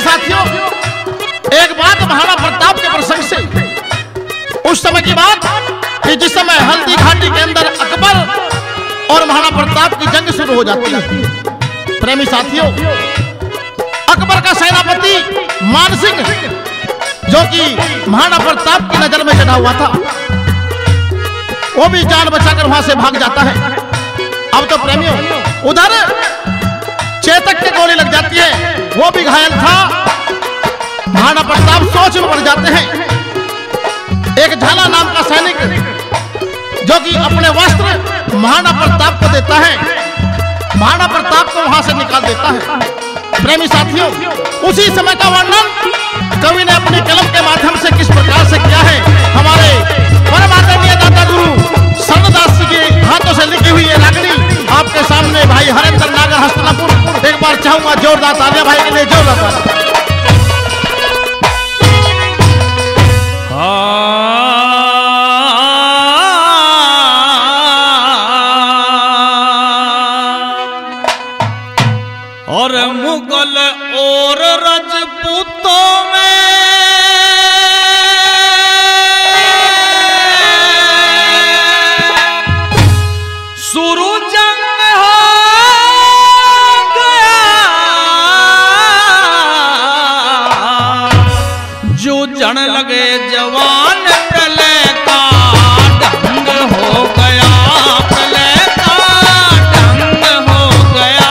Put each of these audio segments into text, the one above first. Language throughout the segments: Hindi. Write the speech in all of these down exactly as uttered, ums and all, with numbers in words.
साथियों, एक बात महाराणा प्रताप के प्रसंग से, उस समय की बात कि जिस समय हल्दी घाटी के अंदर अकबर और महाराणा प्रताप की जंग शुरू हो जाती है। प्रेमी साथियों, अकबर का सेनापति मान सिंह, जो कि महाराणा प्रताप की नजर में चढ़ा हुआ था, वो भी जान बचाकर वहां से भाग जाता है। अब तो प्रेमियों, उधर चेतक की गोली लग जाती है, वो भी घायल था। महाराणा प्रताप सोच में पड़ जाते हैं। एक झाला नाम का सैनिक, जो कि अपने वस्त्र महाराणा प्रताप को देता है, महाराणा प्रताप को वहां से निकाल देता है। प्रेमी साथियों, उसी समय का वर्णन कवि ने अपनी कलम के माध्यम से किस प्रकार से किया है, हमारे परम आदरणीय दाता गुरु शरणदास जी के हाथों से लिखी हुई ये रागनी आपके सामने भाई हरेंद्र नागर हस्तनापुर, एक बार चाहूंगा जोरदार तालियां भाई के लिए, जोरदार तालियां। और मुगल और राजपूतों में शुरू जंग हो गया, जूझन लगे जवान, प्रलय का ढंग हो गया, प्रलय का ढंग हो गया।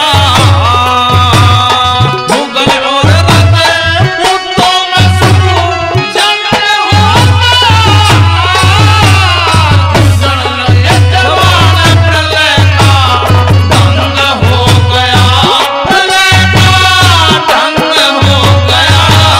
मुगल और राजपूतों में शुरू जंग हो गया, जूझन लगे जवान, प्रलय का ढंग हो गया, प्रलय का ढंग हो गया।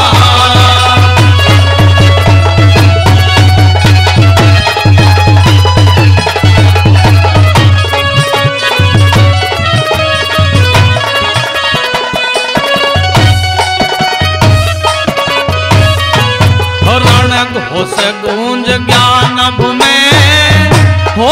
रण घोष गूंज ज्ञान में हो,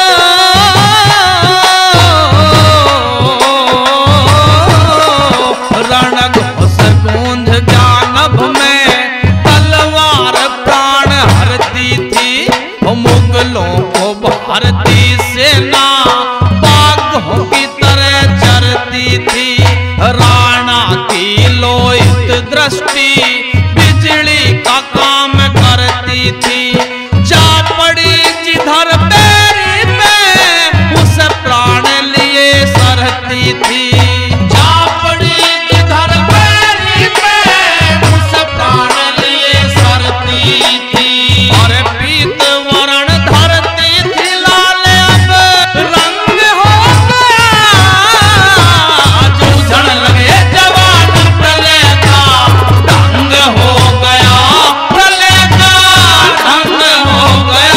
रण घोष गूंज ज्ञान में तलवार प्राण हरती थी, मुगलों को भारती सेना बाघों की तरह चरती थी। राणा की लोहित दृष्टि बिजली का काम करती थी, जा पड़ी जिधर पैरी पे उस प्राण लिए सरती थी, जा पड़ी जिधर पैरी पे उस प्राण लिए सरती थी। और पीत वरण धरती थी लाल, अब रंग हो गया, जूझन लगे जवान, प्रलय का ढंग हो गया, प्रलय का ढंग हो गया।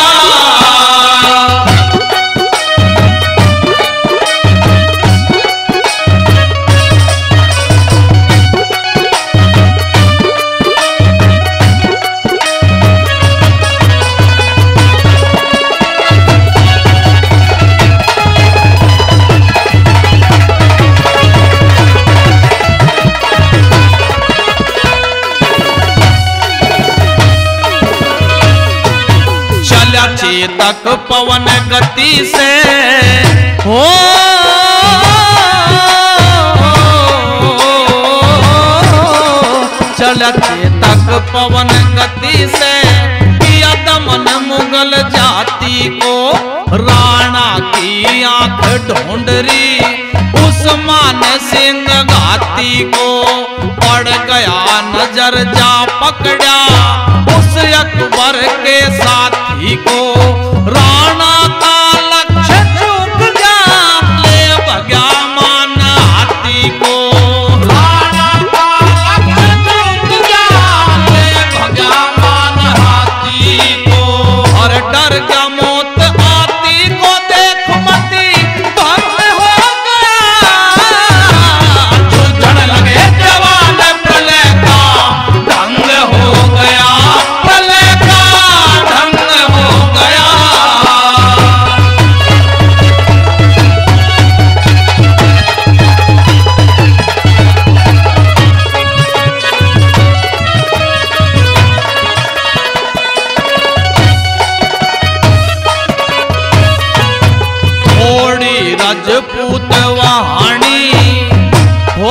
चला चेतक पवन गति से हो, चला चेतक पवन गति से किया दमन मुगल जाति को। राणा की आंख ढूंढरी उस्मान सिंह घाती को, पड़ गया नजर जा पकड़ा उस अकबर के साथी को। राणा का लक्ष्य चूक गया, ले भगा मान हाथी को, राणा का लक्ष्य चूक गया, ले भगा मान हाथी को। और डर का मौत आती को देख मती भंग हो गया, जूझन लगे जवान, प्रलय का ढंग हो गया, प्रलय का ढंग हो गया। राजपूत वहानी हो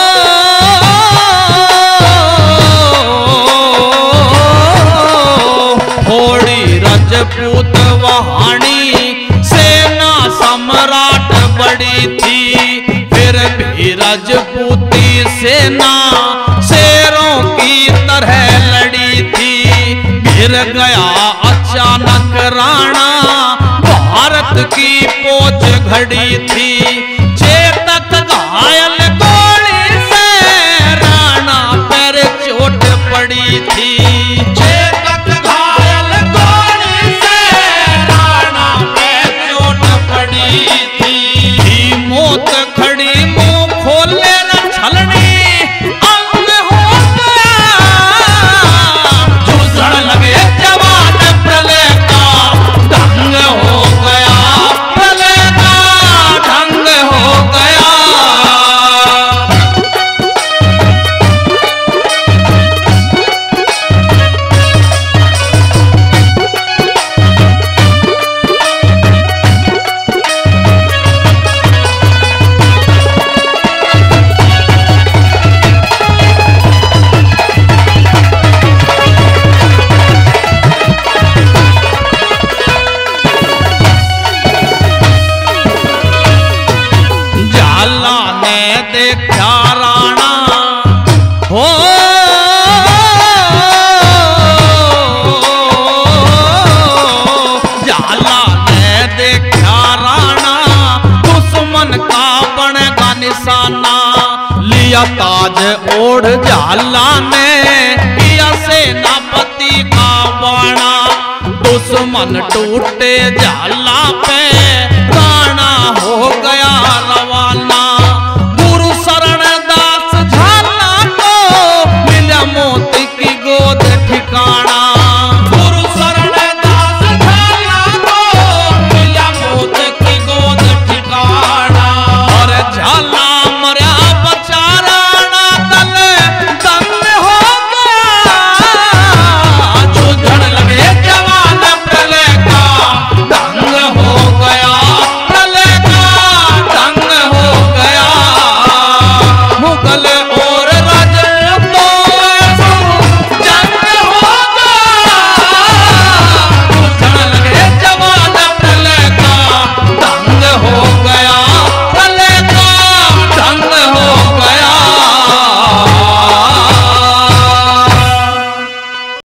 होड़ी राजपूत वहानी सेना सम्राट बड़ी थी फिर भी राजपूती सेना शेरों की तरह लड़ी थी गिर गया अचानक राणा भारत की पोच घड़ी थी चेतक घायल गोली से राणा पर चोट पड़ी थी चेतक घायल गोली से राणा पर चोट पड़ी थी मौत खड़ी मुंह खोले न छलनी अंग हो गया जूझण लगे जवान प्रलय का ढंग हो गया प्रलय का ढंग हो गया झाला ने देखा राणा हो झाला ने देखा राणा दुश्मन का बनेगा निशाना लिया ताज ओढ़ झाला ने किया सेनापति का बाणा दुश्मन टूटे झाला पे